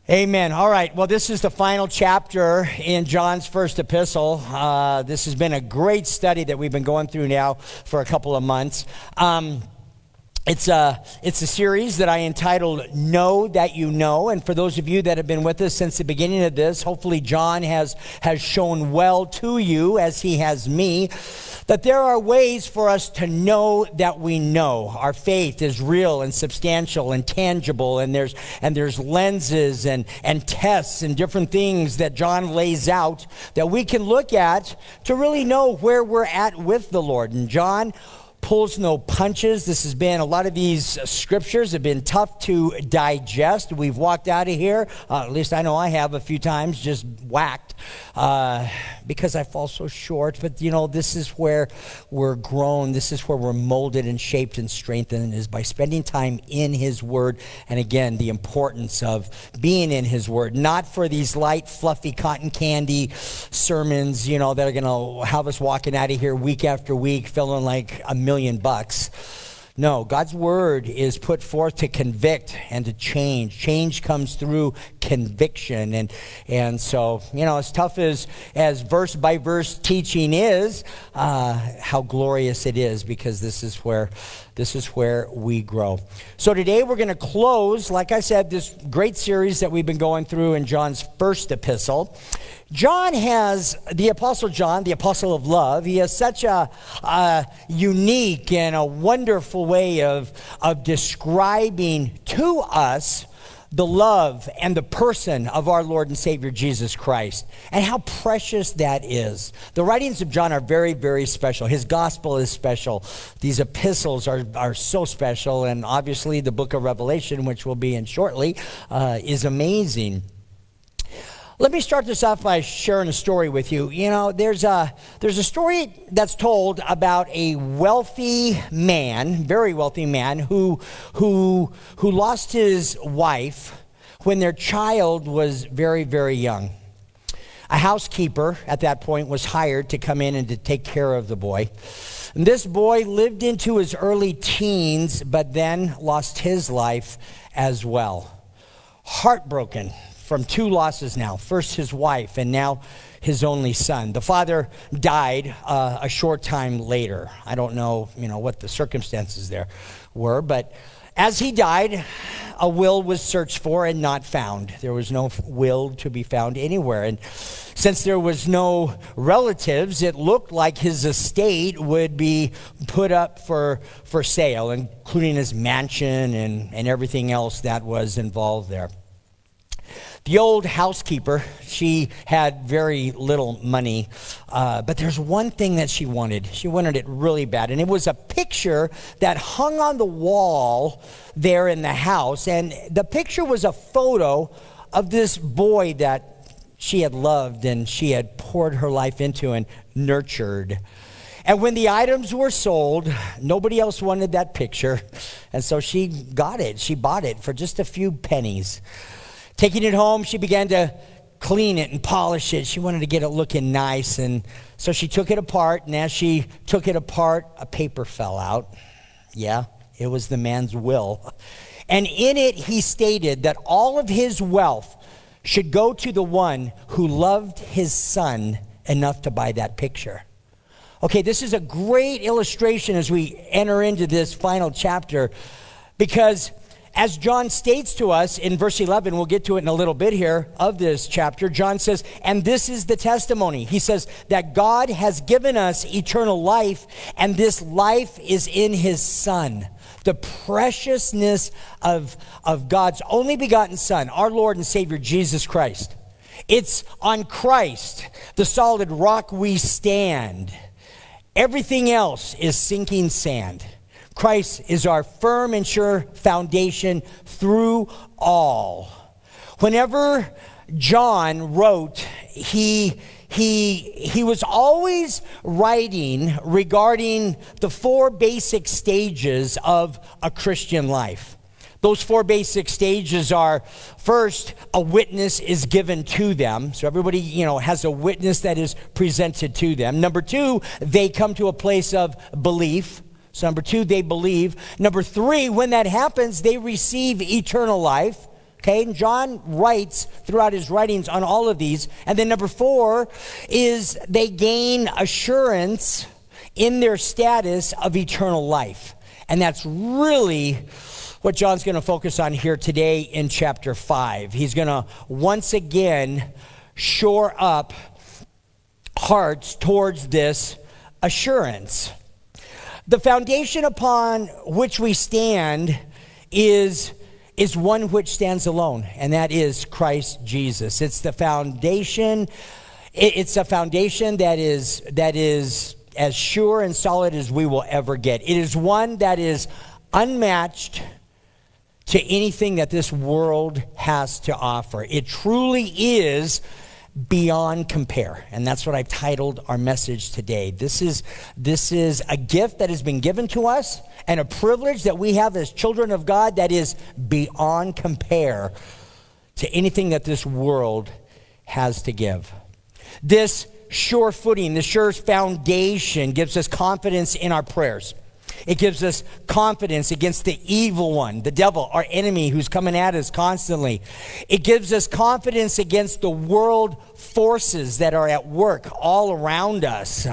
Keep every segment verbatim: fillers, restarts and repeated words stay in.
Amen. All right. Well, this is the final chapter in John's first epistle. Uh, this has been a great study that we've been going through now for a couple of months. Um, It's a, it's a series that I entitled Know That You Know. And for those of you that have been with us since the beginning of this, hopefully John has, has shown well to you, as he has me, that there are ways for us to know that we know. Our faith is real and substantial and tangible, and there's, and there's lenses and, and tests and different things that John lays out that we can look at to really know where we're at with the Lord. And John pulls no punches. This has been, a lot of these scriptures have been tough to digest. We've walked out of here, uh, at least I know I have a few times, just whacked uh, because I fall so short. But, you know, this is where we're grown. This is where we're molded and shaped and strengthened, is by spending time in His Word. And again, the importance of being in His Word, not for these light, fluffy, cotton candy sermons, you know, that are going to have us walking out of here week after week feeling like a million bucks. No, God's word is put forth to convict and to change. Change comes through conviction. And and so, you know, as tough as, as verse by verse teaching is, uh, how glorious it is, because this is where this is where we grow. So today we're going to close, like I said, this great series that we've been going through in John's first epistle. John has, the Apostle John, the Apostle of Love, he has such a, a unique and a wonderful way of, of describing to us the love and the person of our Lord and Savior Jesus Christ, and how precious that is. The writings of John are very, very special. His gospel is special. These epistles are, are so special, and obviously the book of Revelation, which we'll be in shortly, uh, is amazing. Let me start this off by sharing a story with you. You know, there's a, there's a story that's told about a wealthy man, very wealthy man, who, who, who lost his wife when their child was very, very young. A housekeeper at that point was hired to come in and to take care of the boy. And this boy lived into his early teens, but then lost his life as well. Heartbroken from two losses now. First his wife, and now his only son. The father died uh, a short time later. I don't know, you know, what the circumstances there were, but as he died, a will was searched for and not found. There was no will to be found anywhere. And since there was no relatives, it looked like his estate would be put up for, for sale, including his mansion and, and everything else that was involved there. The old housekeeper, she had very little money, uh, but there's one thing that she wanted. She wanted it really bad, and it was a picture that hung on the wall there in the house, and the picture was a photo of this boy that she had loved and she had poured her life into and nurtured. And when the items were sold, nobody else wanted that picture, and so she got it. She bought it for just a few pennies. Taking it home, she began to clean it and polish it. She wanted to get it looking nice, and so she took it apart, and as she took it apart, a paper fell out. Yeah, it was the man's will. And in it, he stated that all of his wealth should go to the one who loved his son enough to buy that picture. Okay, this is a great illustration as we enter into this final chapter, because as John states to us in verse eleven, we'll get to it in a little bit here of this chapter, John says, and this is the testimony. He says that God has given us eternal life, and this life is in his Son. The preciousness of, of God's only begotten Son, our Lord and Savior Jesus Christ. It's on Christ, the solid rock, we stand. Everything else is sinking sand. Christ is our firm and sure foundation through all. Whenever John wrote, he, he, he was always writing regarding the four basic stages of a Christian life. Those four basic stages are, first, a witness is given to them. So everybody, you know, has a witness that is presented to them. Number two, they come to a place of belief. So number two, they believe. Number three, when that happens, they receive eternal life. Okay, and John writes throughout his writings on all of these. And then number four is they gain assurance in their status of eternal life. And that's really what John's going to focus on here today in chapter five. He's going to once again shore up hearts towards this assurance. The foundation upon which we stand is, is one which stands alone, and that is Christ Jesus. It's the foundation, it's a foundation that is that is as sure and solid as we will ever get. It is one that is unmatched to anything that this world has to offer. It truly is beyond compare. And that's what I've titled our message today. This is, this is a gift that has been given to us and a privilege that we have as children of God that is beyond compare to anything that this world has to give. This sure footing, the sure foundation gives us confidence in our prayers. It gives us confidence against the evil one, the devil, our enemy who's coming at us constantly. It gives us confidence against the world forces that are at work all around us.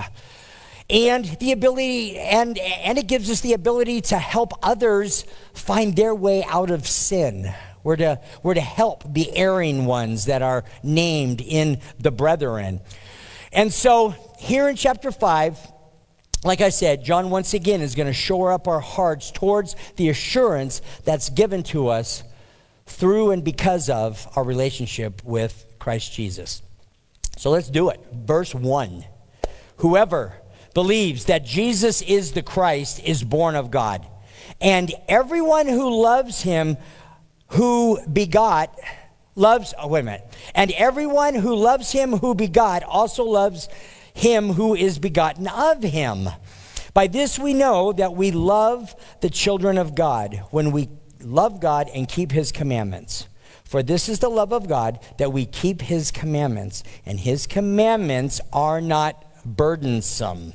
And the ability, and, and it gives us the ability to help others find their way out of sin. We're to, we're to help the erring ones that are named in the brethren. And so here in chapter five, like I said, John once again is going to shore up our hearts towards the assurance that's given to us through and because of our relationship with Christ Jesus. So let's do it. Verse one. Whoever believes that Jesus is the Christ is born of God. And everyone who loves him who begot, loves, oh wait a minute. And everyone who loves him who begot also loves him who is begotten of him. By this we know that we love the children of God, when we love God and keep his commandments. For this is the love of God, that we keep his commandments, and his commandments are not burdensome.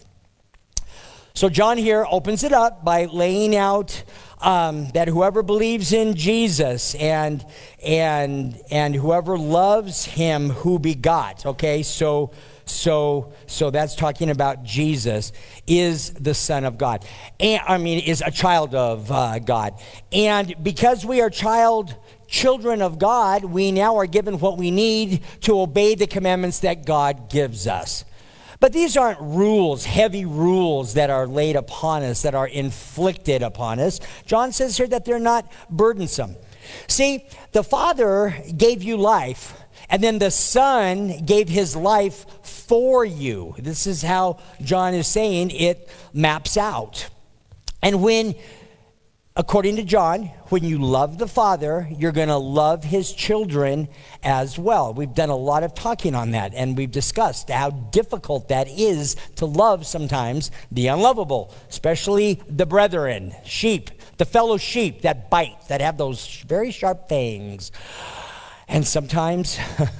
So John here opens it up by laying out um, that whoever believes in Jesus and and and whoever loves him who begot, okay, so so so that's talking about Jesus, is the Son of God, and I mean is a child of uh, God, and because we are child children of God, we now are given what we need to obey the commandments that God gives us. But these aren't rules, heavy rules that are laid upon us, that are inflicted upon us. John says here that they're not burdensome. See, the Father gave you life, and then the Son gave his life for you. This is how John is saying it maps out. And when, according to John, when you love the Father, you're going to love his children as well. We've done a lot of talking on that, and we've discussed how difficult that is to love sometimes the unlovable, especially the brethren, sheep, the fellow sheep that bite, that have those very sharp fangs. And sometimes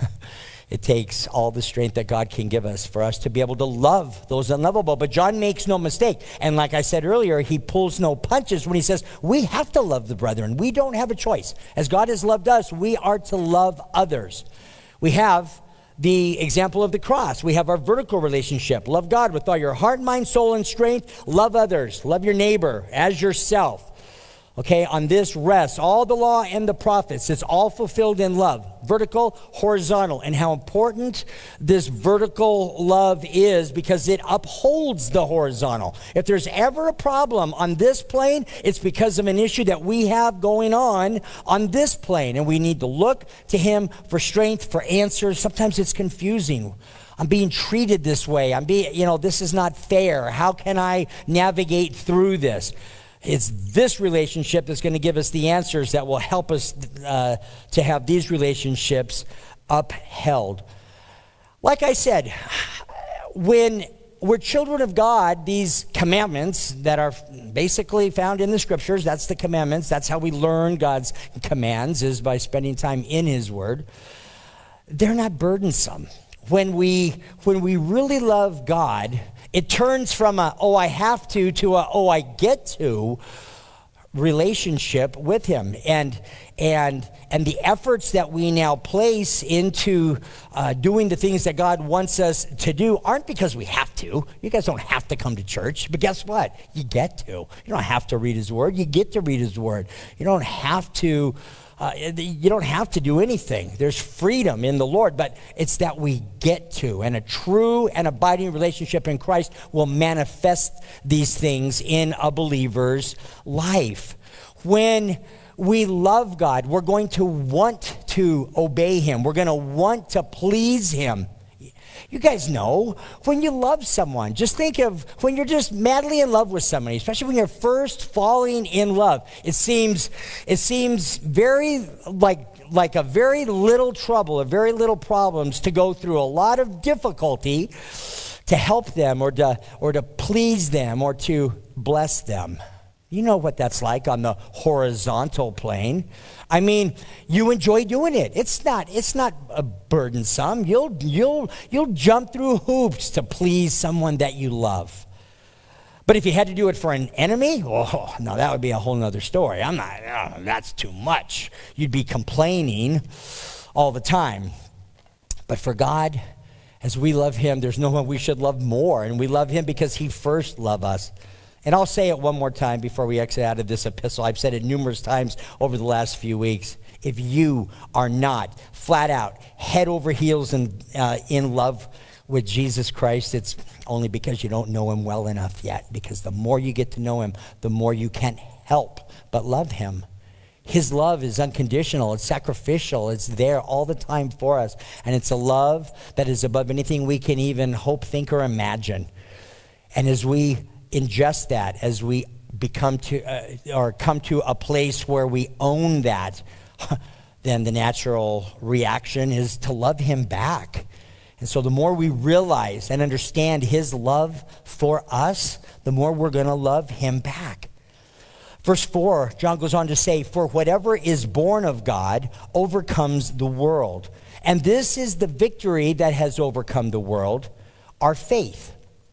it takes all the strength that God can give us for us to be able to love those unlovable. But John makes no mistake. And like I said earlier, he pulls no punches when he says, we have to love the brethren. We don't have a choice. As God has loved us, we are to love others. We have the example of the cross. We have our vertical relationship. Love God with all your heart, mind, soul, and strength. Love others. Love your neighbor as yourself. Okay, on this rests all the law and the prophets. It's all fulfilled in love. Vertical, horizontal. And how important this vertical love is, because it upholds the horizontal. If there's ever a problem on this plane, it's because of an issue that we have going on on this plane. And we need to look to him for strength, for answers. Sometimes it's confusing. I'm being treated this way. I'm being, you know, this is not fair. How can I navigate through this? It's this relationship that's going to give us the answers that will help us uh, to have these relationships upheld. Like I said, when we're children of God, these commandments that are basically found in the scriptures, that's the commandments. That's how we learn God's commands, is by spending time in his word. They're not burdensome. When we, when we really love God, it turns from a, oh, I have to, to a, oh, I get to, relationship with him, and and and the efforts that we now place into uh, doing the things that God wants us to do aren't because we have to. You guys don't have to come to church, but guess what? You get to. You don't have to read his word. You get to read his word. You don't have to. Uh, you don't have to do anything. There's freedom in the Lord, but it's that we get to. And a true and abiding relationship in Christ will manifest these things in a believer's life. When we love God, we're going to want to obey him. We're going to want to please him. You guys know, when you love someone, just think of when you're just madly in love with somebody, especially when you're first falling in love. It seems, it seems very like, like a very little trouble, a very little problems to go through a lot of difficulty to help them or to, or to please them or to bless them. You know what that's like on the horizontal plane. I mean, you enjoy doing it. It's not, it's not a burdensome. You'll, you'll, you'll jump through hoops to please someone that you love. But if you had to do it for an enemy, oh, no, that would be a whole nother story. I'm not, oh, that's too much. You'd be complaining all the time. But for God, as we love him, there's no one we should love more. And we love him because he first loved us. And I'll say it one more time before we exit out of this epistle. I've said it numerous times over the last few weeks. If you are not flat out, head over heels in, uh, in love with Jesus Christ, it's only because you don't know him well enough yet. Because the more you get to know him, the more you can't help but love him. His love is unconditional. It's sacrificial. It's there all the time for us. And it's a love that is above anything we can even hope, think, or imagine. And as we ingest that, as we become to uh, or come to a place where we own that, then the natural reaction is to love him back. And so the more we realize and understand his love for us, the more we're going to love him back. Verse four, John goes on to say, "For whatever is born of God overcomes the world. And this is the victory that has overcome the world, our faith."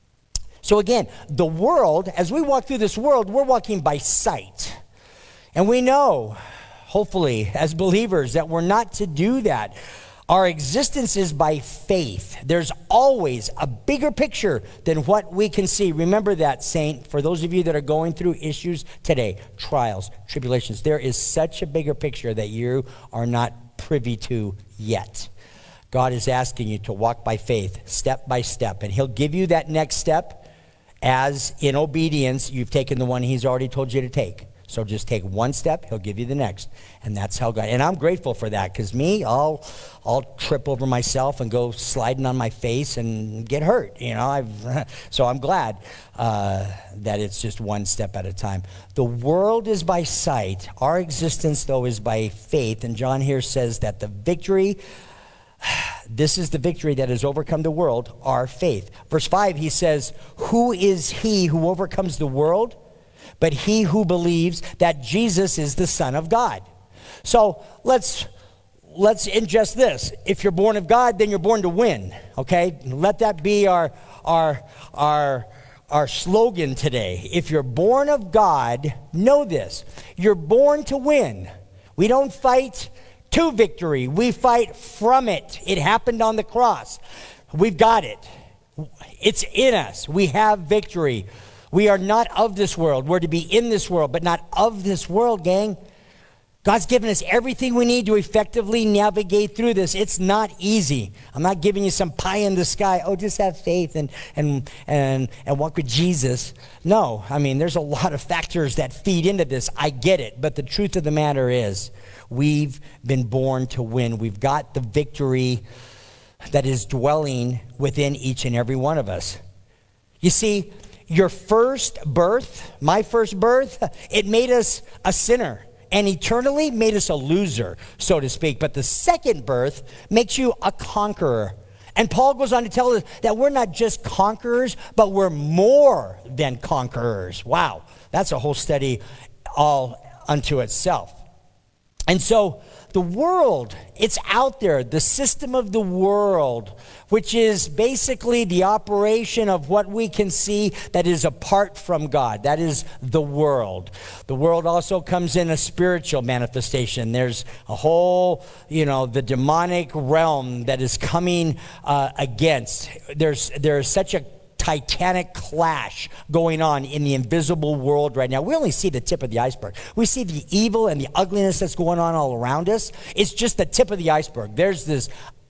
So again, the world, as we walk through this world, we're walking by sight. And we know, hopefully, as believers, that we're not to do that. Our existence is by faith. There's always a bigger picture than what we can see. Remember that, saint, for those of you that are going through issues today, trials, tribulations, there is such a bigger picture that you are not privy to yet. God is asking you to walk by faith, step by step, and he'll give you that next step as in obedience you've taken the one he's already told you to take. So just take one step, he'll give you the next. And that's how God, and I'm grateful for that, because me, I'll I'll trip over myself and go sliding on my face and get hurt. You know, I've so I'm glad uh, that it's just one step at a time. The world is by sight. Our existence, though, is by faith. And John here says that the victory, this is the victory that has overcome the world, our faith. Verse five, he says, "Who is he who overcomes the world? But he who believes that Jesus is the Son of God." So let's let's ingest this. If you're born of God, then you're born to win. Okay? Let that be our our our our slogan today. If you're born of God, know this. You're born to win. We don't fight to victory. We fight from it. It happened on the cross. We've got it. It's in us. We have victory. We are not of this world. We're to be in this world, but not of this world, gang. God's given us everything we need to effectively navigate through this. It's not easy. I'm not giving you some pie in the sky. Oh, just have faith and and and and walk with Jesus. No, I mean, there's a lot of factors that feed into this. I get it. But the truth of the matter is, we've been born to win. We've got the victory that is dwelling within each and every one of us. You see, your first birth, my first birth, it made us a sinner and eternally made us a loser, so to speak. But the second birth makes you a conqueror. And Paul goes on to tell us that we're not just conquerors, but we're more than conquerors. Wow, that's a whole study all unto itself. And so the world, it's out there, the system of the world, which is basically the operation of what we can see that is apart from God. That is the world. The world also comes in a spiritual manifestation. There's a whole, you know, the demonic realm that is coming uh, against. There's, there's such a titanic clash going on in the invisible world right now. We only see the tip of the iceberg. We see the evil and the ugliness that's going on all around us. It's just the tip of the iceberg. There's this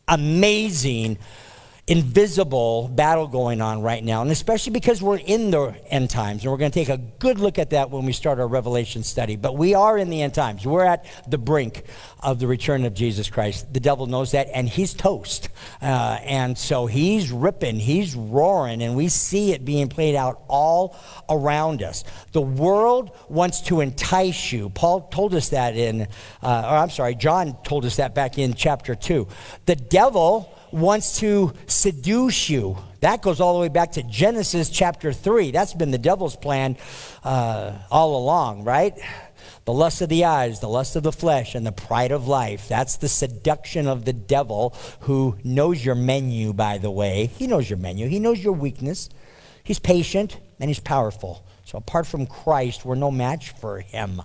amazing invisible battle going on right now, and especially because we're in the end times, and we're going to take a good look at that when we start our Revelation study. But we are in the end times. We're at the brink of the return of Jesus Christ. The devil knows that, and he's toast. Uh, and so he's ripping, he's roaring, and we see it being played out all around us. The world wants to entice you. Paul told us that in, uh, or I'm sorry, John told us that back in chapter two. The devil wants to seduce you. That goes all the way back to Genesis chapter three. That's been the devil's plan uh, all along, right? The lust of the eyes, the lust of the flesh, and the pride of life. That's the seduction of the devil, who knows your menu, by the way. He knows your menu. He knows your weakness. He's patient, and he's powerful. So apart from Christ, we're no match for him.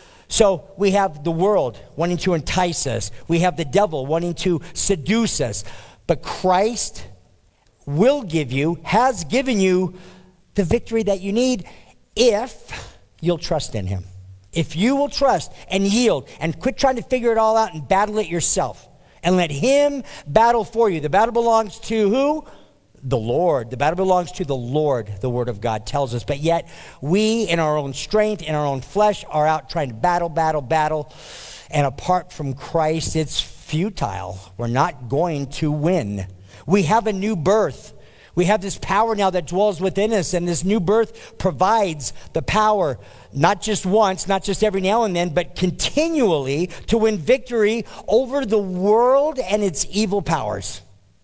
So we have the world wanting to entice us. We have the devil wanting to seduce us. But Christ will give you, has given you the victory that you need if you'll trust in him. If you will trust and yield and quit trying to figure it all out and battle it yourself and let him battle for you. The battle belongs to who? The Lord. The battle belongs to the Lord, the Word of God tells us. But yet we, in our own strength, in our own flesh, are out trying to battle, battle, battle. And apart from Christ, it's futile. We're not going to win. We have a new birth. We have this power now that dwells within us, and this new birth provides the power, not just once, not just every now and then, but continually to win victory over the world and its evil powers.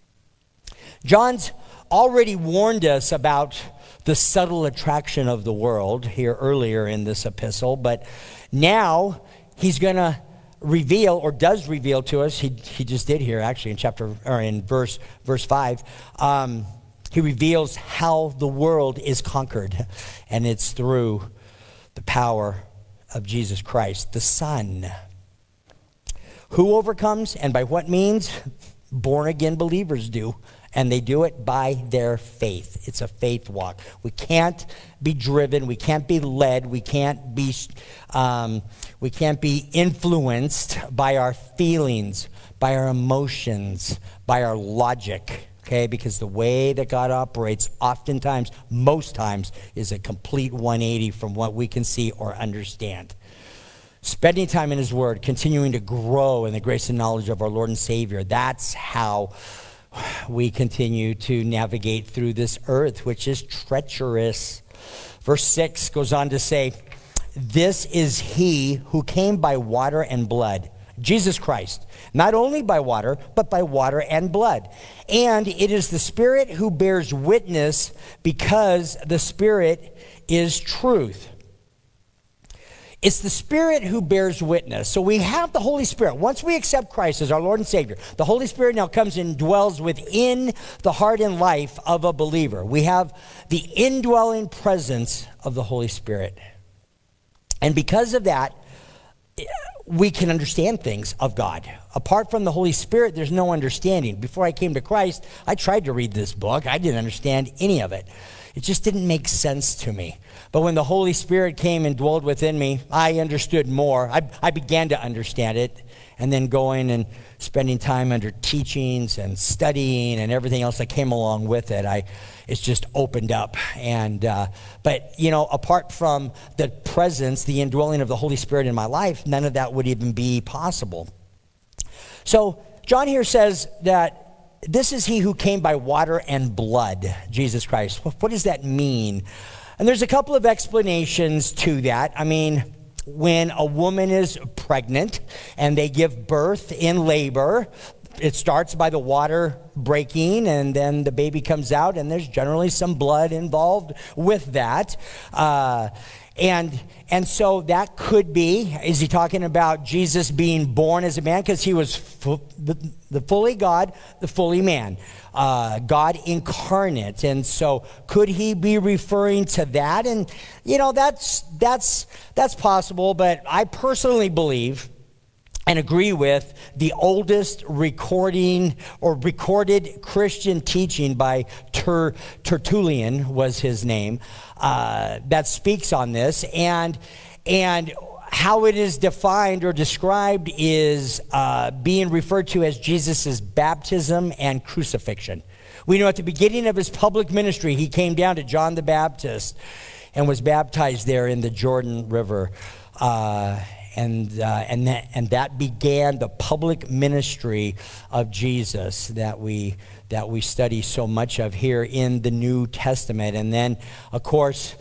John's already warned us about the subtle attraction of the world here earlier in this epistle, but now he's going to reveal, or does reveal to us, he, he just did here actually in chapter, or in verse, verse five, um, he reveals how the world is conquered, and it's through the power of Jesus Christ, the Son. Who overcomes and by what means? Born again believers do. And they do it by their faith. It's a faith walk. We can't be driven. We can't be led. We can't be, um, we can't be influenced by our feelings, by our emotions, by our logic. Okay, because the way that God operates, oftentimes, most times, is a complete one eighty from what we can see or understand. Spending time in His Word, continuing to grow in the grace and knowledge of our Lord and Savior. That's how we continue to navigate through this earth, which is treacherous. Verse six goes on to say, this is he who came by water and blood, Jesus Christ, not only by water, but by water and blood. And it is the Spirit who bears witness, because the Spirit is truth. It's the Spirit who bears witness. So we have the Holy Spirit. Once we accept Christ as our Lord and Savior, the Holy Spirit now comes and dwells within the heart and life of a believer. We have the indwelling presence of the Holy Spirit. And because of that, we can understand things of God. Apart from the Holy Spirit, there's no understanding. Before I came to Christ, I tried to read this book. I didn't understand any of it. It just didn't make sense to me. But when the Holy Spirit came and dwelled within me, I understood more. I, I began to understand it. And then going and spending time under teachings and studying and everything else that came along with it, I it's just opened up. And uh, but, you know, apart from the presence, the indwelling of the Holy Spirit in my life, none of that would even be possible. So John here says that this is he who came by water and blood, Jesus Christ. What does that mean? And there's a couple of explanations to that. I mean, when a woman is pregnant and they give birth in labor, it starts by the water breaking, and then the baby comes out, and there's generally some blood involved with that. Uh, and and so that could be, is he talking about Jesus being born as a man? Because he was fu- the, the fully God, the fully man, uh, God incarnate. And so could he be referring to that? And, you know, that's that's that's possible, but I personally believe and agree with the oldest recording or recorded Christian teaching by Ter- Tertullian was his name, uh, that speaks on this. And, and how it is defined or described is uh, being referred to as Jesus' baptism and crucifixion. We know at the beginning of his public ministry, he came down to John the Baptist and was baptized there in the Jordan River. Uh, And uh, and that and that began the public ministry of Jesus that we that we study so much of here in the New Testament. And then, of course,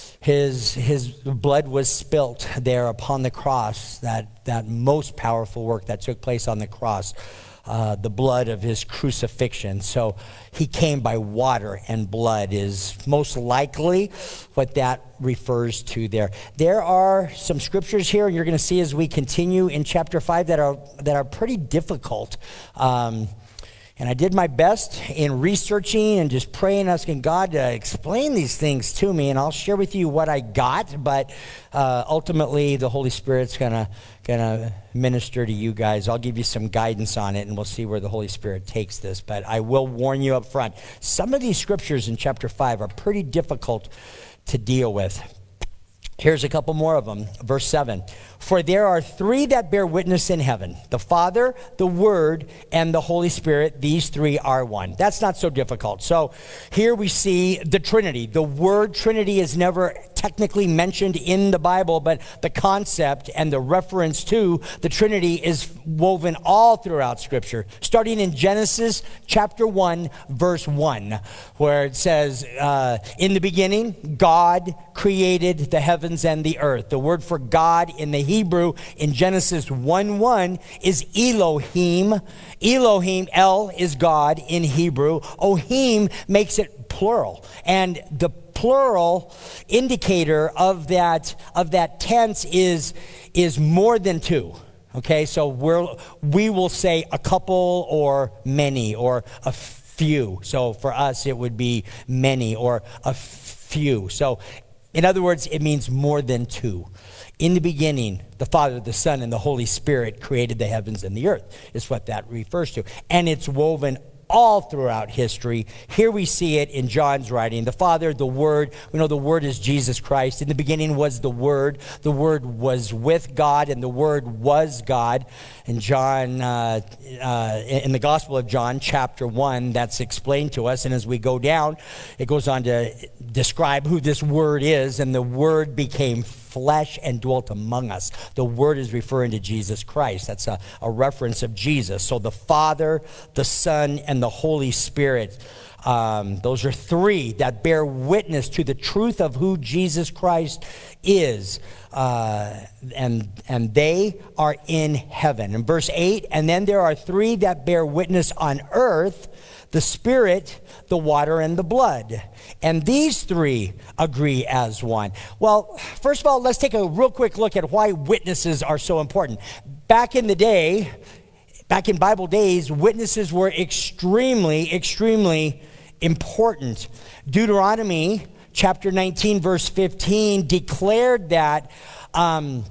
his his blood was spilt there upon the cross. That that most powerful work that took place on the cross. Uh, the blood of his crucifixion. So he came by water and blood is most likely what that refers to there. There are some scriptures here, and you're going to see as we continue in chapter five that are that are pretty difficult. Um, and I did my best in researching and just praying, asking God to explain these things to me, and I'll share with you what I got. But uh, ultimately, the Holy Spirit's gonna gonna minister to you guys. I'll give you some guidance on it, and we'll see where the Holy Spirit takes this. But I will warn you up front: some of these scriptures in chapter five are pretty difficult to deal with. Here's a couple more of them. Verse seven. For there are three that bear witness in heaven, the Father, the Word, and the Holy Spirit. These three are one. That's not so difficult. So here we see the Trinity. The word Trinity is never technically mentioned in the Bible, but the concept and the reference to the Trinity is woven all throughout Scripture, starting in Genesis chapter one, verse one, where it says, uh, in the beginning, God created the heavens and the earth. The word for God in the Hebrew in Genesis one one is Elohim. Elohim, El is God in Hebrew. Ohim makes it plural. And the plural indicator of that of that tense is is more than two. Okay, so we're we will say a couple or many or a few. So for us it would be many or a few. So in other words, it means more than two. In the beginning, the Father, the Son, and the Holy Spirit created the heavens and the earth, is what that refers to. And it's woven all throughout history. Here we see it in John's writing. The Father, the Word, we know the Word is Jesus Christ. In the beginning was the Word. The Word was with God, and the Word was God. In John, uh, uh, in the Gospel of John, chapter one, that's explained to us. And as we go down, it goes on to describe who this Word is. And the Word became flesh and dwelt among us. The Word is referring to Jesus Christ. That's a, a reference of Jesus. So the Father, the Son, and the Holy Spirit, um, those are three that bear witness to the truth of who Jesus Christ is. Uh, and, and they are in heaven. In verse eight, and then there are three that bear witness on earth: the Spirit, the water, and the blood. And these three agree as one. Well, first of all, let's take a real quick look at why witnesses are so important. Back in the day, back in Bible days, witnesses were extremely, extremely important. Deuteronomy chapter nineteen, verse fifteen declared that um,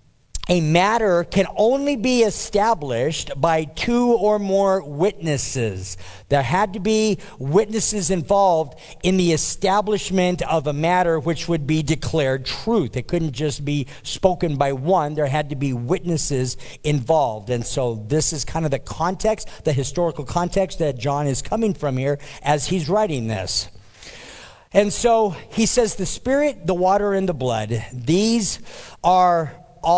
a matter can only be established by two or more witnesses. There had to be witnesses involved in the establishment of a matter which would be declared truth. It couldn't just be spoken by one. There had to be witnesses involved. And so this is kind of the context, the historical context that John is coming from here as he's writing this. And so he says the Spirit, the water, and the blood, these are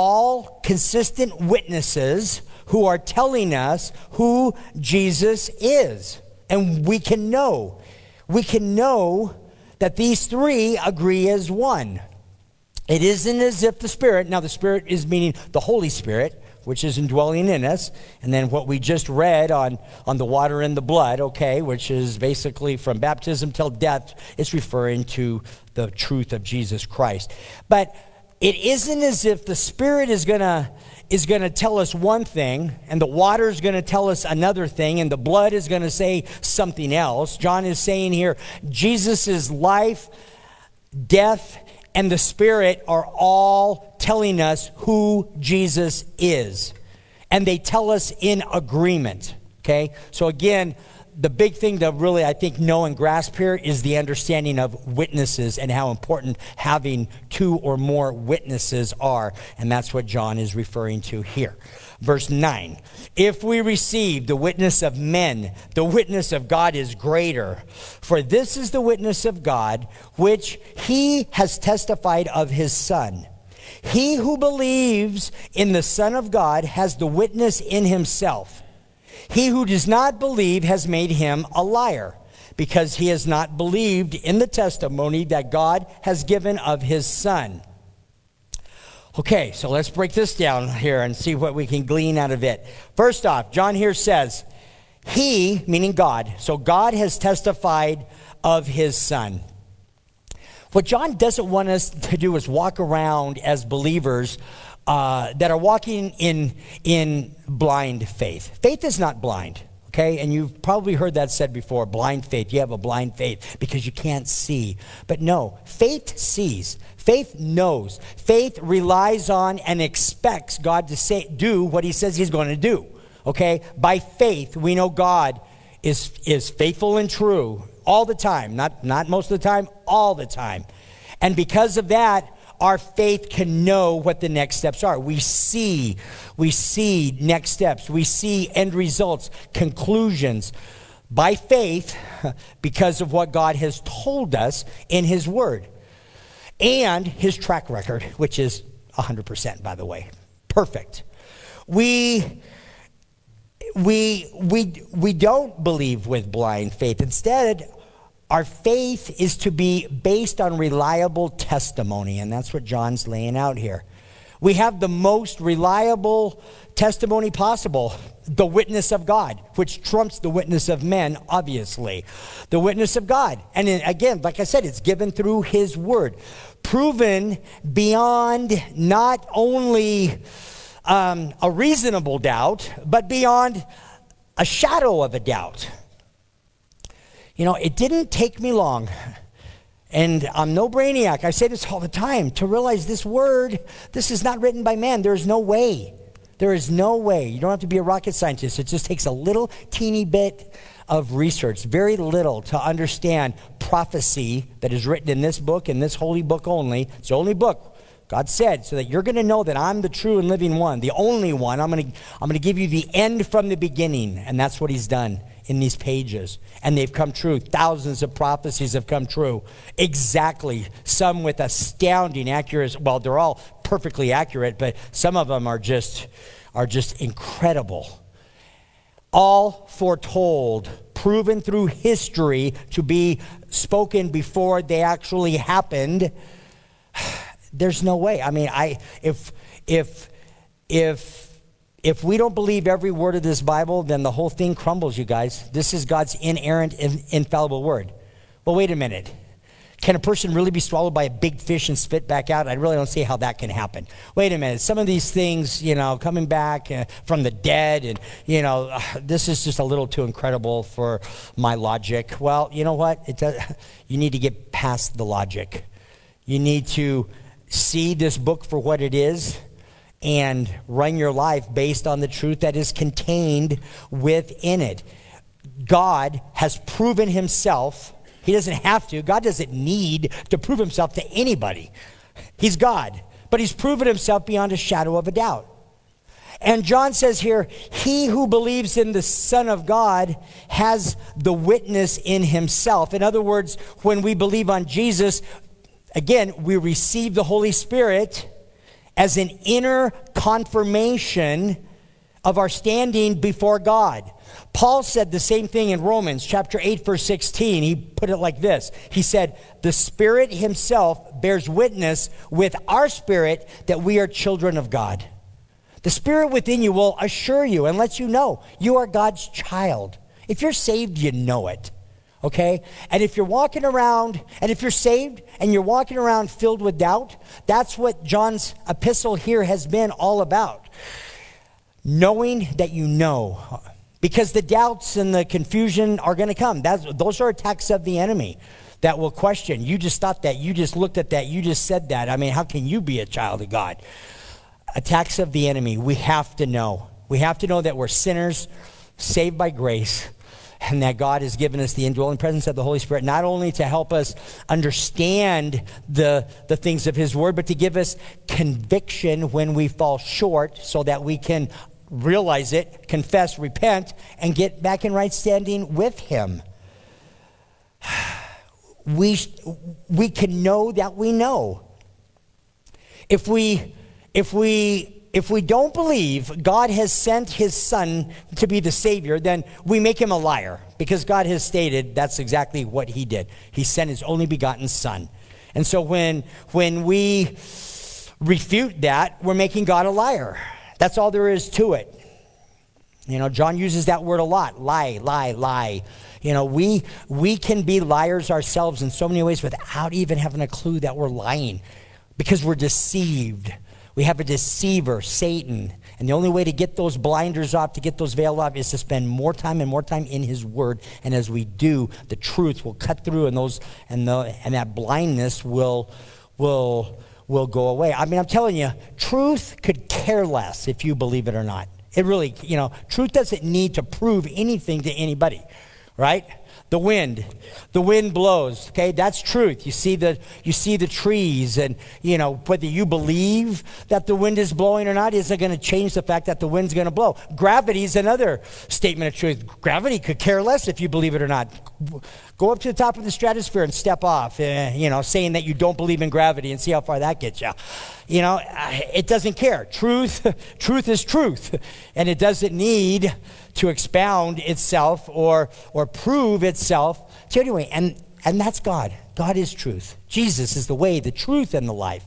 all consistent witnesses who are telling us who Jesus is. And we can know. We can know that these three agree as one. It isn't as if the Spirit, now the Spirit is meaning the Holy Spirit, which is indwelling in us, and then what we just read on, on the water and the blood, okay, which is basically from baptism till death, it's referring to the truth of Jesus Christ. But it isn't as if the Spirit is going to is going to tell us one thing, and the water is going to tell us another thing, and the blood is going to say something else. John is saying here, Jesus' life, death, and the Spirit are all telling us who Jesus is. And they tell us in agreement, okay? So again, the big thing to really, I think, know and grasp here is the understanding of witnesses and how important having two or more witnesses are. And that's what John is referring to here. Verse nine, if we receive the witness of men, the witness of God is greater. For this is the witness of God, which he has testified of his Son. He who believes in the Son of God has the witness in himself. He who does not believe has made him a liar, because he has not believed in the testimony that God has given of his Son. Okay, so let's break this down here and see what we can glean out of it. First off, John here says, he, meaning God, so God has testified of his Son. What John doesn't want us to do is walk around as believers Uh, that are walking in in blind faith. Faith is not blind, okay? And you've probably heard that said before, blind faith. You have a blind faith because you can't see. But no, faith sees. Faith knows. Faith relies on and expects God to say, do what he says he's going to do, okay? By faith, we know God is, is faithful and true all the time. Not, not most of the time, all the time. And because of that, our faith can know what the next steps are. We see, we see next steps. We see end results, conclusions by faith because of what God has told us in his word. And his track record, which is one hundred percent, by the way. Perfect. We, we, we, we don't believe with blind faith. Instead, our faith is to be based on reliable testimony, and that's what John's laying out here. We have the most reliable testimony possible, the witness of God, which trumps the witness of men, obviously. The witness of God. And again, like I said, it's given through his word. Proven beyond not only um, a reasonable doubt, but beyond a shadow of a doubt. You know, it didn't take me long, and I'm no brainiac, I say this all the time, to realize this word, this is not written by man. There's no way. There is no way. You don't have to be a rocket scientist. It just takes a little teeny bit of research, very little, to understand prophecy that is written in this book, in this holy book only. It's the only book God said, so that you're going to know that I'm the true and living one, the only one. I'm going to, I'm going to give you the end from the beginning, and that's what he's done in these pages. And they've come true. Thousands of prophecies have come true. Exactly. Some with astounding accuracy. Well, they're all perfectly accurate, but some of them are just, are just incredible. All foretold, proven through history to be spoken before they actually happened. There's no way. I mean, I if if if If we don't believe every word of this Bible, then the whole thing crumbles, you guys. This is God's inerrant, infallible word. Well, wait a minute. Can a person really be swallowed by a big fish and spit back out? I really don't see how that can happen. Wait a minute. Some of these things, you know, coming back uh, from the dead, and, you know, uh, this is just a little too incredible for my logic. Well, you know what? It does, you need to get past the logic. You need to see this book for what it is and run your life based on the truth that is contained within it. God has proven himself. He doesn't have to. God doesn't need to prove himself to anybody. He's God. But he's proven himself beyond a shadow of a doubt. And John says here, he who believes in the Son of God has the witness in himself. In other words, when we believe on Jesus, again, we receive the Holy Spirit as an inner confirmation of our standing before God. Paul said the same thing in Romans chapter eight, verse sixteen. He put it like this. He said, the Spirit himself bears witness with our spirit that we are children of God. The Spirit within you will assure you and let you know you are God's child. If you're saved, you know it. Okay? And if you're walking around, and if you're saved and you're walking around filled with doubt, that's what John's epistle here has been all about. Knowing that you know. Because the doubts and the confusion are going to come. That's, those are attacks of the enemy that will question. You just thought that. You just looked at that. You just said that. I mean, how can you be a child of God? Attacks of the enemy. We have to know. We have to know that we're sinners, saved by grace, and that God has given us the indwelling presence of the Holy Spirit, not only to help us understand the, the things of his word, but to give us conviction when we fall short so that we can realize it, confess, repent, and get back in right standing with him. We, we can know that we know. If we, if we If we don't believe God has sent his son to be the Savior, then we make him a liar, because God has stated that's exactly what he did. He sent his only begotten son. And so when, when we refute that, we're making God a liar. That's all there is to it. You know, John uses that word a lot. Lie, lie, lie. You know, we, we can be liars ourselves in so many ways without even having a clue that we're lying, because we're deceived. We have a deceiver, Satan. And the only way to get those blinders off, to get those veils off, is to spend more time and more time in his word. And as we do, the truth will cut through, and those and the and that blindness will will will go away. I mean, I'm telling you, truth could care less if you believe it or not. It really, you know, truth doesn't need to prove anything to anybody, right? The wind, the wind blows, okay? That's truth. You see the you see the trees, and, you know, whether you believe that the wind is blowing or not isn't going to change the fact that the wind's going to blow. Gravity is another statement of truth. Gravity could care less if you believe it or not. Go up to the top of the stratosphere and step off, uh, you know, saying that you don't believe in gravity, and see how far that gets you. You know, it doesn't care. Truth, truth is truth, and it doesn't need to expound itself or or prove itself to anyone. And and that's God. God is truth. Jesus is the way, the truth, and the life.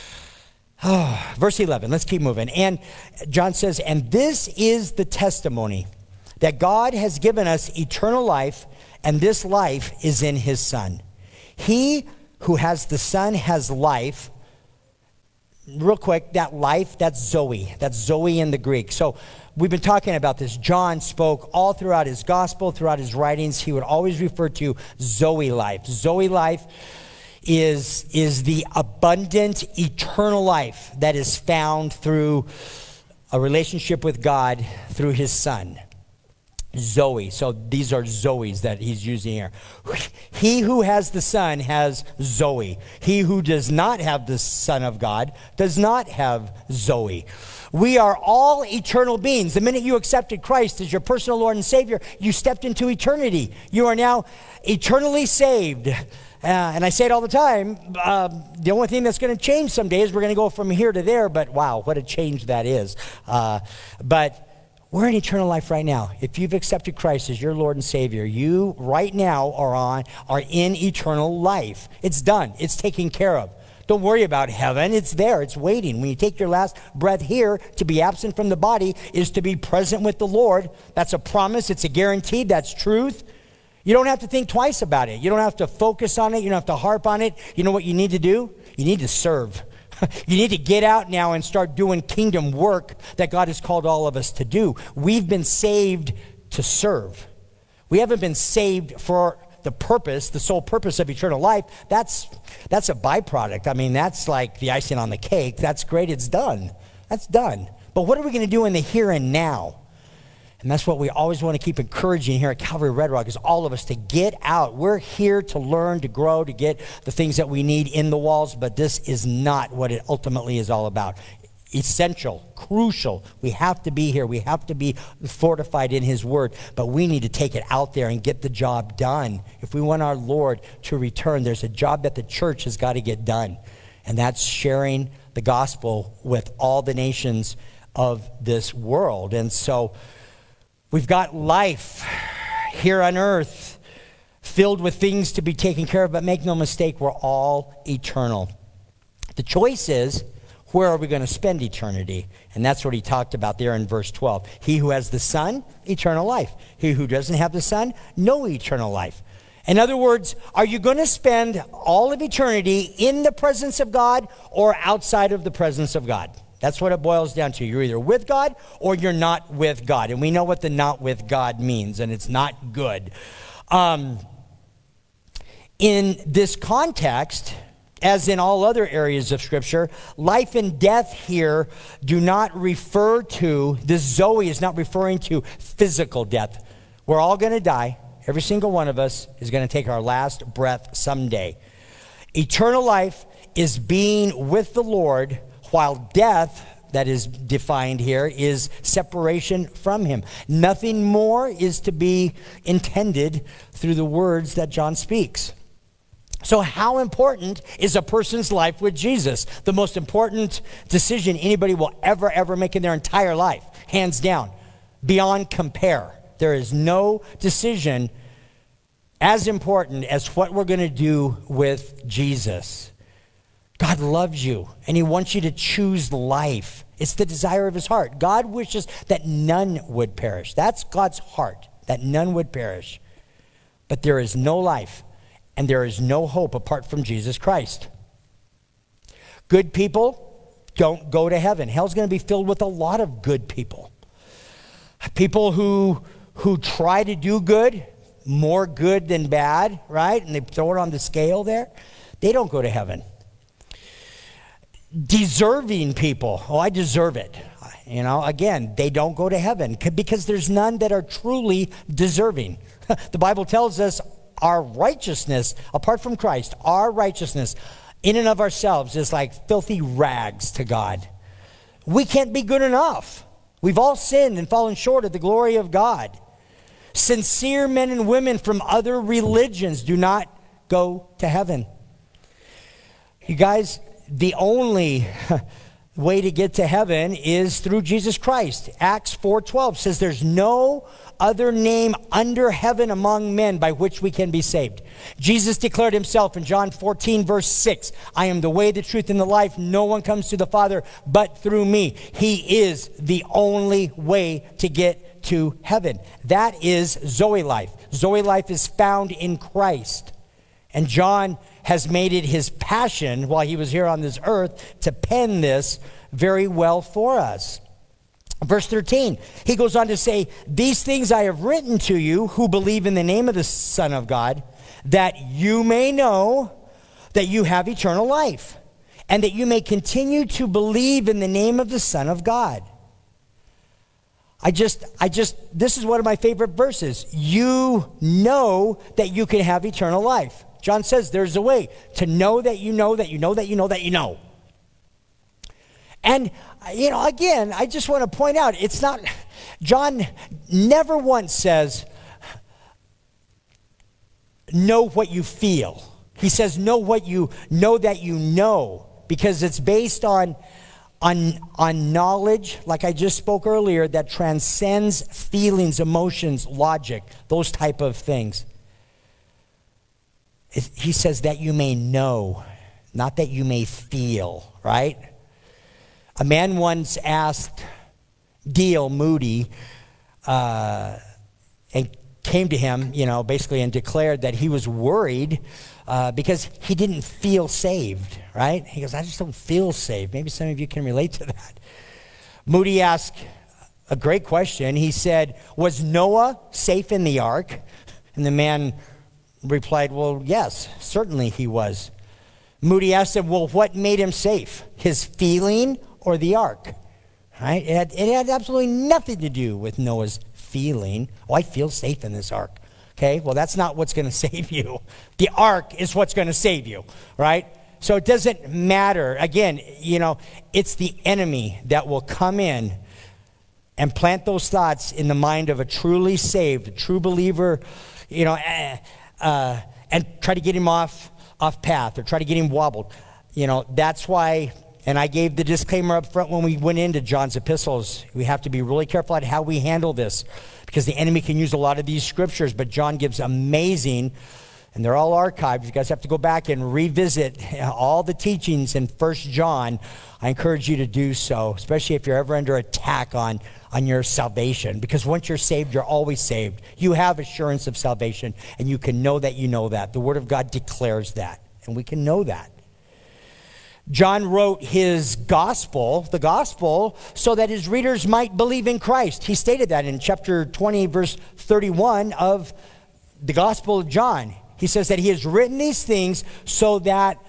Oh, verse eleven, let's keep moving. And John says, and this is the testimony, that God has given us eternal life, and this life is in his Son. He who has the Son has life. Real quick, that life, that's Zoe. That's Zoe in the Greek. So we've been talking about this. John spoke all throughout his gospel, throughout his writings. He would always refer to Zoe life. Zoe life is, is the abundant, eternal life that is found through a relationship with God through his Son. Zoe. So these are Zoes that he's using here. He who has the Son has Zoe. He who does not have the Son of God does not have Zoe. We are all eternal beings. The minute you accepted Christ as your personal Lord and Savior, you stepped into eternity. You are now eternally saved. Uh, and I say it all the time, uh, the only thing that's going to change someday is we're going to go from here to there, but wow, what a change that is. Uh, but we're in eternal life right now. If you've accepted Christ as your Lord and Savior, you right now are on are in eternal life. It's done. It's taken care of. Don't worry about heaven. It's there. It's waiting. When you take your last breath here, to be absent from the body is to be present with the Lord. That's a promise. It's a guarantee. That's truth. You don't have to think twice about it. You don't have to focus on it. You don't have to harp on it. You know what you need to do? You need to serve. You need to get out now and start doing kingdom work that God has called all of us to do. We've been saved to serve. We haven't been saved for the purpose, the sole purpose of eternal life. That's, that's a byproduct. I mean, that's like the icing on the cake. That's great. It's done. That's done. But what are we going to do in the here and now? And that's what we always want to keep encouraging here at Calvary Red Rock, is all of us to get out. We're here to learn, to grow, to get the things that we need in the walls, but this is not what it ultimately is all about. Essential, crucial. We have to be here. We have to be fortified in his word, but we need to take it out there and get the job done. If we want our Lord to return, there's a job that the church has got to get done, and that's sharing the gospel with all the nations of this world. And so we've got life here on earth filled with things to be taken care of, but make no mistake, we're all eternal. The choice is, where are we going to spend eternity? And that's what he talked about there in verse twelve. He who has the Son, eternal life. He who doesn't have the Son, no eternal life. In other words, are you going to spend all of eternity in the presence of God or outside of the presence of God? That's what it boils down to. You're either with God or you're not with God. And we know what the not with God means, and it's not good. Um, in this context, as in all other areas of Scripture, life and death here do not refer to, this Zoe is not referring to physical death. We're all going to die. Every single one of us is going to take our last breath someday. Eternal life is being with the Lord, while death, that is defined here, is separation from him. Nothing more is to be intended through the words that John speaks. So how important is a person's life with Jesus? The most important decision anybody will ever, ever make in their entire life, hands down, beyond compare. There is no decision as important as what we're going to do with Jesus. God loves you, and he wants you to choose life. It's the desire of his heart. God wishes that none would perish. That's God's heart, that none would perish. But there is no life, and there is no hope apart from Jesus Christ. Good people don't go to heaven. Hell's going to be filled with a lot of good people. People who, who try to do good, more good than bad, right? And they throw it on the scale there. They don't go to heaven. Deserving people, oh, I deserve it. You know, again, they don't go to heaven because there's none that are truly deserving. The Bible tells us our righteousness, apart from Christ, our righteousness in and of ourselves is like filthy rags to God. We can't be good enough. We've all sinned and fallen short of the glory of God. Sincere men and women from other religions do not go to heaven. You guys, the only way to get to heaven is through Jesus Christ. Acts four twelve says there's no other name under heaven among men by which we can be saved. Jesus declared himself in John fourteen verse six, I am the way, the truth, and the life. No one comes to the Father but through me. He is the only way to get to heaven. That is Zoe life. Zoe life is found in Christ. And John has made it his passion while he was here on this earth to pen this very well for us. Verse thirteen, he goes on to say, these things I have written to you who believe in the name of the Son of God, that you may know that you have eternal life, and that you may continue to believe in the name of the Son of God. I just, I just, this is one of my favorite verses. You know that you can have eternal life. John says there's a way to know that you know that you know that you know that you know. And, you know, again, I just want to point out, it's not, John never once says, know what you feel. He says, know what you know that you know, because it's based on, on, on knowledge, like I just spoke earlier, that transcends feelings, emotions, logic, those type of things. It, he says that you may know, not that you may feel, right? A man once asked D L Moody, uh, and came to him, you know, basically, and declared that he was worried uh, because he didn't feel saved, right? He goes, I just don't feel saved. Maybe some of you can relate to that. Moody asked a great question. He said, was Noah safe in the ark? And the man replied, well, yes, certainly he was. Moody asked him, well, what made him safe? His feeling or the ark? Right? It had, it had absolutely nothing to do with Noah's feeling. Oh, I feel safe in this ark. Okay, well, that's not what's going to save you. The ark is what's going to save you, right? So it doesn't matter. Again, you know, it's the enemy that will come in and plant those thoughts in the mind of a truly saved, a true believer, you know, uh, uh, and try to get him off, off path or try to get him wobbled. You know, that's why, and I gave the disclaimer up front when we went into John's epistles, we have to be really careful at how we handle this, because the enemy can use a lot of these scriptures, but John gives amazing and they're all archived. You guys have to go back and revisit all the teachings in First John. I encourage you to do so, especially if you're ever under attack on, on your salvation. Because once you're saved, you're always saved. You have assurance of salvation, and you can know that you know that. The Word of God declares that, and we can know that. John wrote his gospel, the gospel, so that his readers might believe in Christ. He stated that in chapter twenty, verse thirty-one of the Gospel of John. He says that he has written these things so that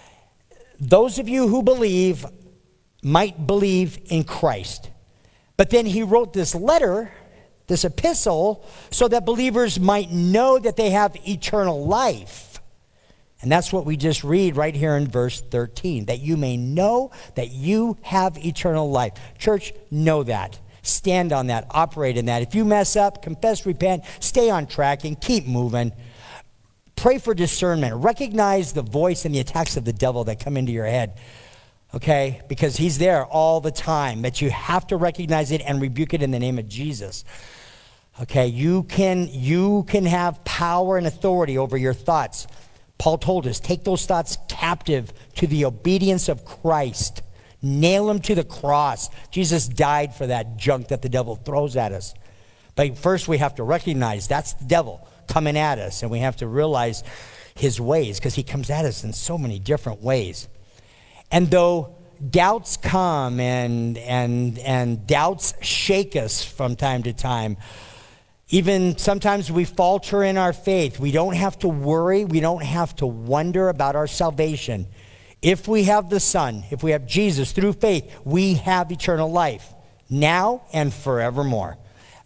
those of you who believe might believe in Christ. But then he wrote this letter, this epistle, so that believers might know that they have eternal life. And that's what we just read right here in verse thirteen, that you may know that you have eternal life. Church, know that. Stand on that. Operate in that. If you mess up, confess, repent, stay on track, and keep moving. Pray for discernment. Recognize the voice and the attacks of the devil that come into your head, okay? Because he's there all the time, but you have to recognize it and rebuke it in the name of Jesus. Okay, you can, you can have power and authority over your thoughts. Paul told us, take those thoughts captive to the obedience of Christ. Nail them to the cross. Jesus died for that junk that the devil throws at us. But first we have to recognize that's the devil coming at us, and we have to realize his ways, because he comes at us in so many different ways. And though doubts come and, and, and doubts shake us from time to time, even sometimes we falter in our faith, we don't have to worry, we don't have to wonder about our salvation. If we have the Son, if we have Jesus through faith, we have eternal life, now and forevermore.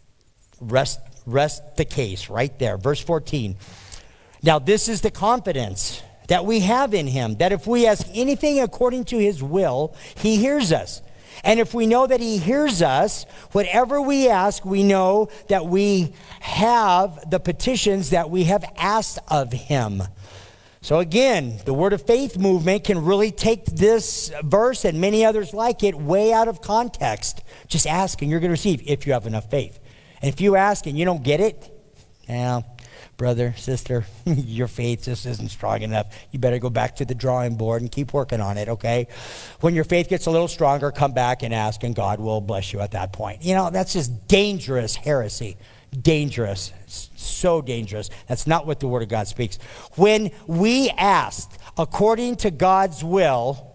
Rest, rest the case right there. Verse fourteen. Now this is the confidence that we have in him, that if we ask anything according to his will, he hears us. And if we know that he hears us, whatever we ask, we know that we have the petitions that we have asked of him. So again, the Word of Faith movement can really take this verse and many others like it way out of context. Just ask and you're going to receive if you have enough faith. And if you ask and you don't get it, now, brother, sister, your faith just isn't strong enough. You better go back to the drawing board and keep working on it, okay? When your faith gets a little stronger, come back and ask, and God will bless you at that point. You know, that's just dangerous heresy. Dangerous. So dangerous. That's not what the Word of God speaks. When we ask according to God's will,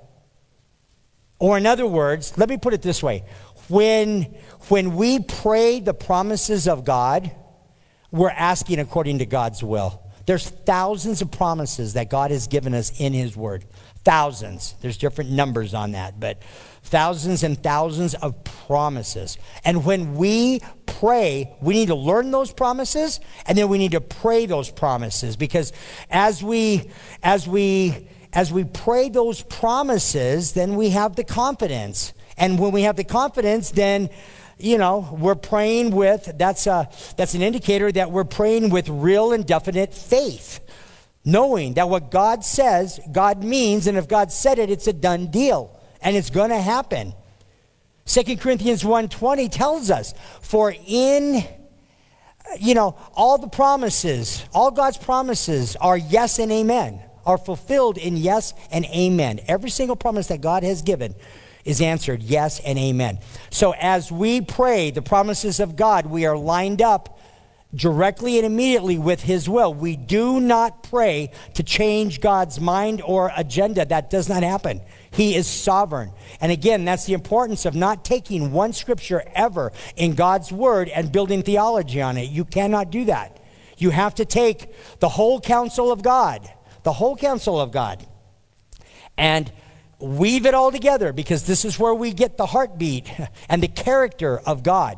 or in other words, let me put it this way. When, when we pray the promises of God, we're asking according to God's will. There's thousands of promises that God has given us in his word. Thousands. There's different numbers on that, but thousands and thousands of promises. And when we pray, we need to learn those promises, and then we need to pray those promises, because as we as we as we pray those promises, then we have the confidence. And when we have the confidence, then you know, we're praying with, that's a, that's an indicator that we're praying with real and definite faith. Knowing that what God says, God means, and if God said it, it's a done deal. And it's going to happen. Second Corinthians one twenty tells us, for in, you know, all the promises, all God's promises are yes and amen, are fulfilled in yes and amen. Every single promise that God has given is answered yes and amen. So as we pray the promises of God, we are lined up directly and immediately with his will. We do not pray to change God's mind or agenda. That does not happen. He is sovereign. And again, that's the importance of not taking one scripture ever in God's word and building theology on it. You cannot do that. You have to take the whole counsel of God, the whole counsel of God, and weave it all together, because this is where we get the heartbeat and the character of God.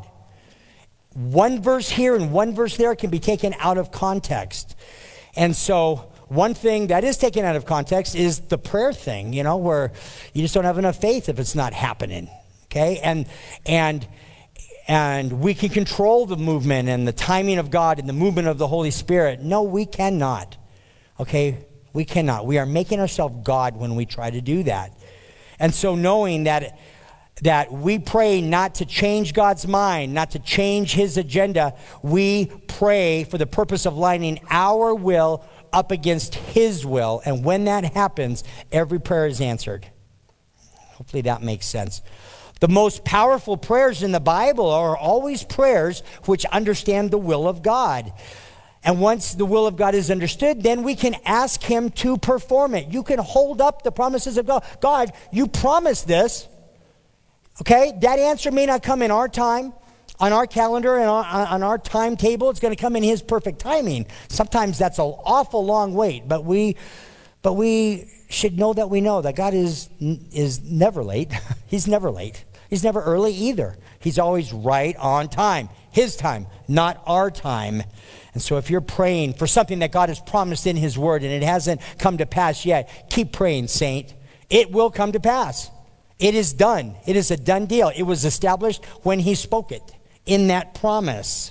One verse here and one verse there can be taken out of context. And so one thing that is taken out of context is the prayer thing, you know, where you just don't have enough faith if it's not happening. Okay? And and and we can control the movement and the timing of God and the movement of the Holy Spirit. No, we cannot. Okay? We cannot. We are making ourselves God when we try to do that. And so knowing that, that we pray not to change God's mind, not to change his agenda, we pray for the purpose of lining our will up against his will. And when that happens, every prayer is answered. Hopefully that makes sense. The most powerful prayers in the Bible are always prayers which understand the will of God. And once the will of God is understood, then we can ask him to perform it. You can hold up the promises of God. God, you promised this. Okay, that answer may not come in our time, on our calendar, and on, on our timetable. It's going to come in his perfect timing. Sometimes that's an awful long wait, but we, but we should know that we know that God is, is never late. He's never late. He's never early either. He's always right on time. His time, not our time. And so if you're praying for something that God has promised in his word and it hasn't come to pass yet, keep praying, saint. It will come to pass. It is done. It is a done deal. It was established when he spoke it in that promise.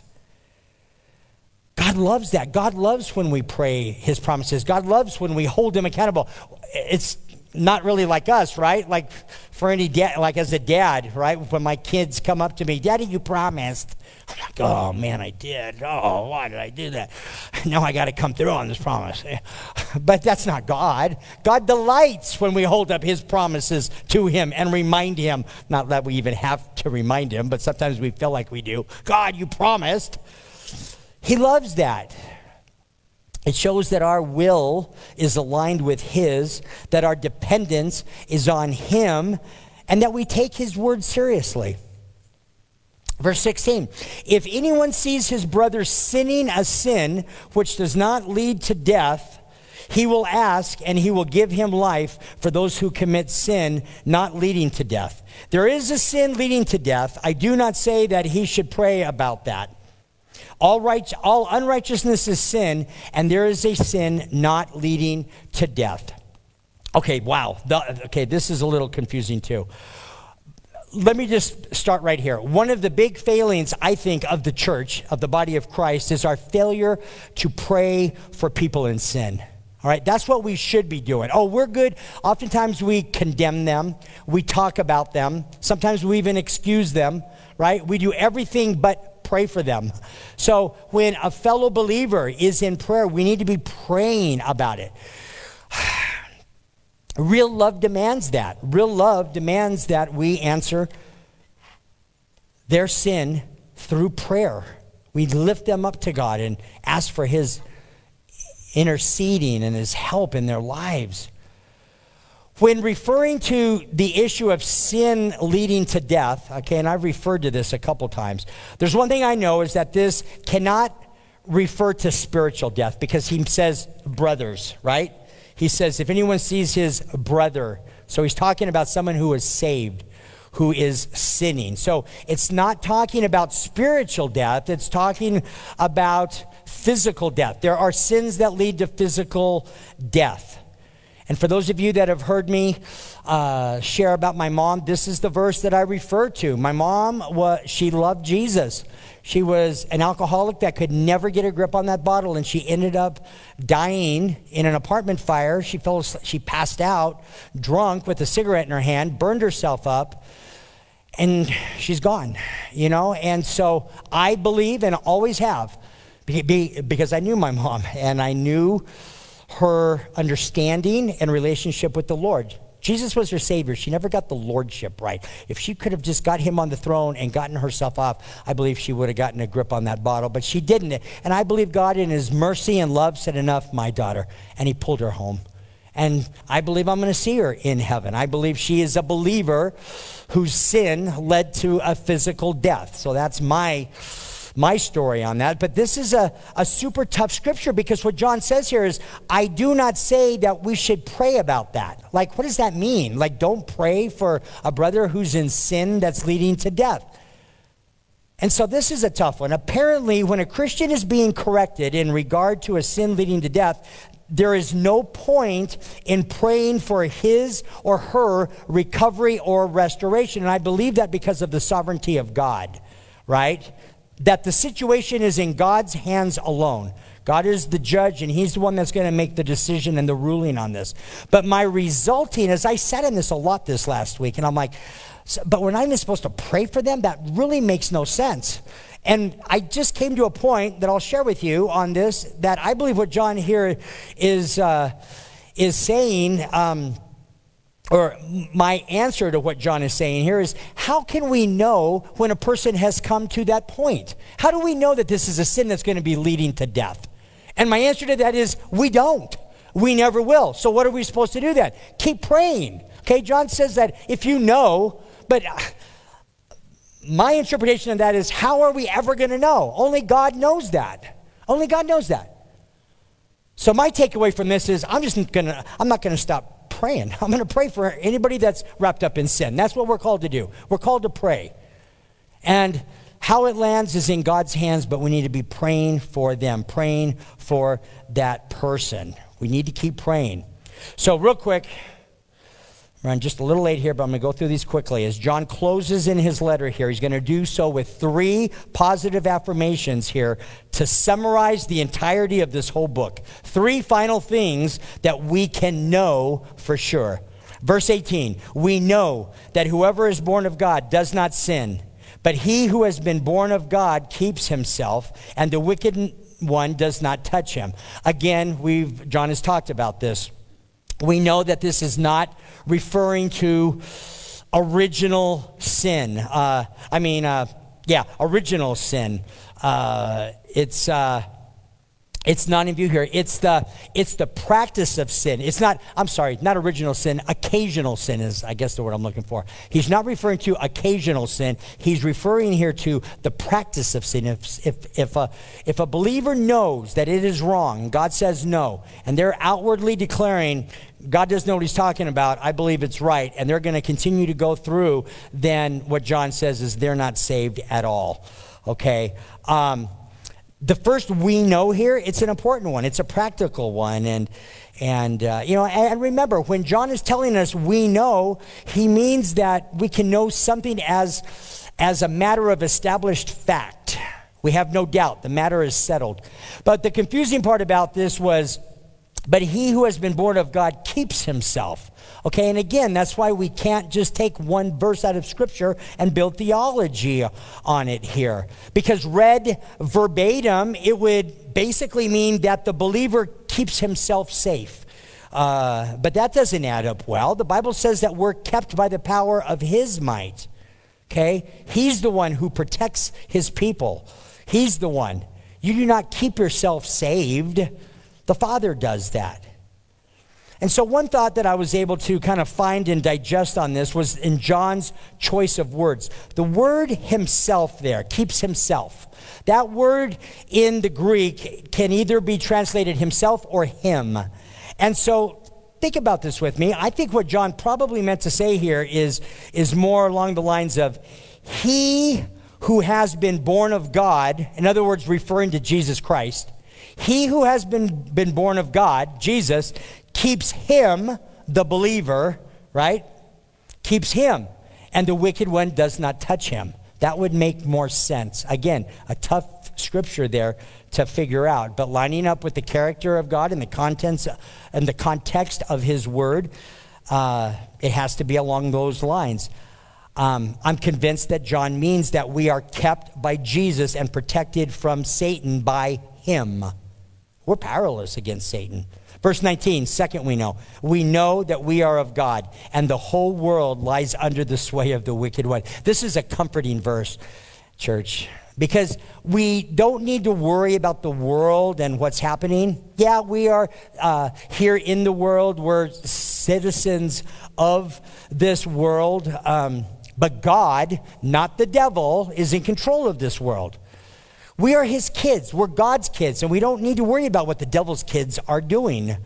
God loves that. God loves when we pray his promises. God loves when we hold him accountable. It's not really like us, right? Like for any dad, like as a dad, right? When my kids come up to me, Daddy, you promised. I'm like, oh man, I did. Oh, why did I do that? Now I got to come through on this promise. But that's not God. God delights when we hold up his promises to him and remind him. Not that we even have to remind him, but sometimes we feel like we do. God, you promised. He loves that. It shows that our will is aligned with his, that our dependence is on him, and that we take his word seriously. Verse sixteen, if anyone sees his brother sinning a sin which does not lead to death, he will ask and he will give him life for those who commit sin not leading to death. There is a sin leading to death. I do not say that he should pray about that. All right, all unrighteousness is sin, and there is a sin not leading to death. Okay, wow. The, okay, this is a little confusing too. Let me just start right here. One of the big failings, I think, of the church, of the body of Christ, is our failure to pray for people in sin. All right, that's what we should be doing. Oh, we're good. Oftentimes we condemn them. We talk about them. Sometimes we even excuse them, right? We do everything but pray for them. So when a fellow believer is in prayer, we need to be praying about it. Real love demands that. Real love demands that we answer their sin through prayer. We lift them up to God and ask for his interceding and his help in their lives. When referring to the issue of sin leading to death, okay, and I've referred to this a couple times, there's one thing I know is that this cannot refer to spiritual death because he says brothers, right? He says if anyone sees his brother, so he's talking about someone who is saved, who is sinning. So it's not talking about spiritual death, it's talking about physical death. There are sins that lead to physical death. And for those of you that have heard me uh, share about my mom, this is the verse that I refer to. My mom, was, she loved Jesus. She was an alcoholic that could never get a grip on that bottle, and she ended up dying in an apartment fire. She fell, she passed out, drunk, with a cigarette in her hand, burned herself up, and she's gone, you know? And so I believe, and always have, because I knew my mom, and I knew her understanding and relationship with the Lord. Jesus was her Savior. She never got the Lordship right. If she could have just got him on the throne and gotten herself off, I believe she would have gotten a grip on that bottle, but she didn't. And I believe God in his mercy and love said, enough, my daughter, and he pulled her home. And I believe I'm going to see her in heaven. I believe she is a believer whose sin led to a physical death. So that's my my story on that. But this is a, a super tough scripture, because what John says here is, I do not say that we should pray about that. Like, what does that mean? Like, don't pray for a brother who's in sin that's leading to death. And so this is a tough one. Apparently, when a Christian is being corrected in regard to a sin leading to death, there is no point in praying for his or her recovery or restoration. And I believe that because of the sovereignty of God, right? That the situation is in God's hands alone. God is the judge, and he's the one that's going to make the decision and the ruling on this. But my resulting, as I sat in this a lot this last week, and I'm like, so, but we're not even supposed to pray for them? That really makes no sense. And I just came to a point that I'll share with you on this, that I believe what John here is, uh, is saying, um, or my answer to what John is saying here is, how can we know when a person has come to that point? How do we know that this is a sin that's going to be leading to death? And my answer to that is, we don't. We never will. So what are we supposed to do then? Keep praying. Okay, John says that if you know, but my interpretation of that is, how are we ever going to know? Only God knows that. Only God knows that. So my takeaway from this is, I'm just going to, I'm not going to stop praying. I'm going to pray for anybody that's wrapped up in sin. That's what we're called to do. We're called to pray. And how it lands is in God's hands, but we need to be praying for them, praying for that person. We need to keep praying. So real quick, I'm running just a little late here, but I'm going to go through these quickly. As John closes in his letter here, he's going to do so with three positive affirmations here to summarize the entirety of this whole book. Three final things that we can know for sure. Verse eighteen, we know that whoever is born of God does not sin, but he who has been born of God keeps himself, and the wicked one does not touch him. Again, we've John has talked about this. We know that this is not referring to original sin. Uh, I mean, uh, yeah, original sin. Uh, it's uh, it's not in view here. It's the it's the practice of sin. It's not. I'm sorry, not original sin. Occasional sin is, I guess, the word I'm looking for. He's not referring to occasional sin. He's referring here to the practice of sin. If if if a if a believer knows that it is wrong, and God says no, and they're outwardly declaring God doesn't know what he's talking about, I believe it's right, and they're going to continue to go through, then what John says is they're not saved at all. Okay. Um, The first we know here, it's an important one. It's a practical one. And, and uh, you know, and remember, when John is telling us we know, he means that we can know something as, as a matter of established fact. We have no doubt. The matter is settled. But the confusing part about this was, but he who has been born of God keeps himself. Okay, and again, that's why we can't just take one verse out of Scripture and build theology on it here. Because read verbatim, it would basically mean that the believer keeps himself safe. Uh, but that doesn't add up well. The Bible says that we're kept by the power of his might. Okay, he's the one who protects his people. He's the one. You do not keep yourself saved. The Father does that. And so one thought that I was able to kind of find and digest on this was in John's choice of words. The word himself there, keeps himself. That word in the Greek can either be translated himself or him. And so think about this with me. I think what John probably meant to say here is, is more along the lines of, he who has been born of God, in other words, referring to Jesus Christ, he who has been, been born of God, Jesus, keeps him, the believer, right? Keeps him. And the wicked one does not touch him. That would make more sense. Again, a tough scripture there to figure out. But lining up with the character of God and the contents and the context of his word, uh, it has to be along those lines. Um, I'm convinced that John means that we are kept by Jesus and protected from Satan by him. We're powerless against Satan. Verse nineteen, second we know. We know that we are of God, and the whole world lies under the sway of the wicked one. This is a comforting verse, church, because we don't need to worry about the world and what's happening. Yeah, we are uh, here in the world. We're citizens of this world. Um, but God, not the devil, is in control of this world. We are his kids. We're God's kids, and we don't need to worry about what the devil's kids are doing.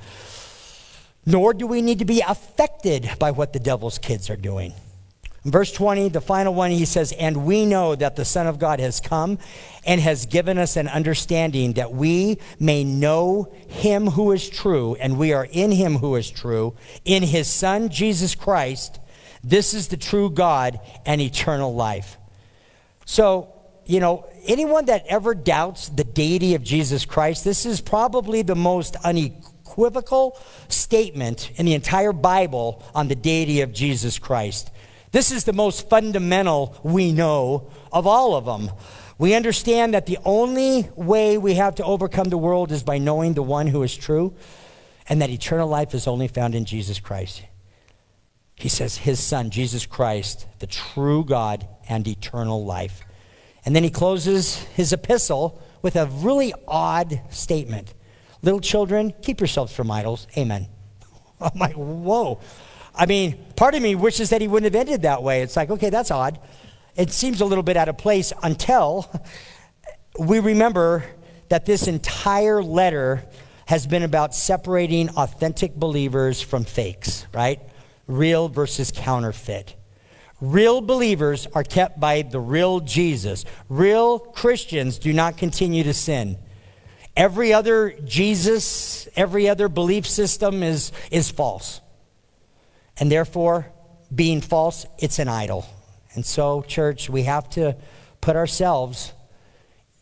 Nor do we need to be affected by what the devil's kids are doing. In verse twenty, the final one, he says, and we know that the Son of God has come and has given us an understanding that we may know him who is true, and we are in him who is true, in his Son, Jesus Christ. This is the true God and eternal life. So, you know, anyone that ever doubts the deity of Jesus Christ, this is probably the most unequivocal statement in the entire Bible on the deity of Jesus Christ. This is the most fundamental we know of all of them. We understand that the only way we have to overcome the world is by knowing the one who is true, and that eternal life is only found in Jesus Christ. He says his son, Jesus Christ, the true God and eternal life. And then he closes his epistle with a really odd statement. Little children, keep yourselves from idols. Amen. I'm like, whoa. I mean, part of me wishes that he wouldn't have ended that way. It's like, okay, that's odd. It seems a little bit out of place until we remember that this entire letter has been about separating authentic believers from fakes, right? Real versus counterfeit. Real believers are kept by the real Jesus. Real Christians do not continue to sin. Every other Jesus, every other belief system is, is false. And therefore, being false, it's an idol. And so, church, we have to put ourselves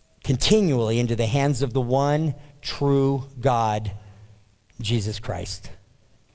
continually into the hands of the one true God, Jesus Christ.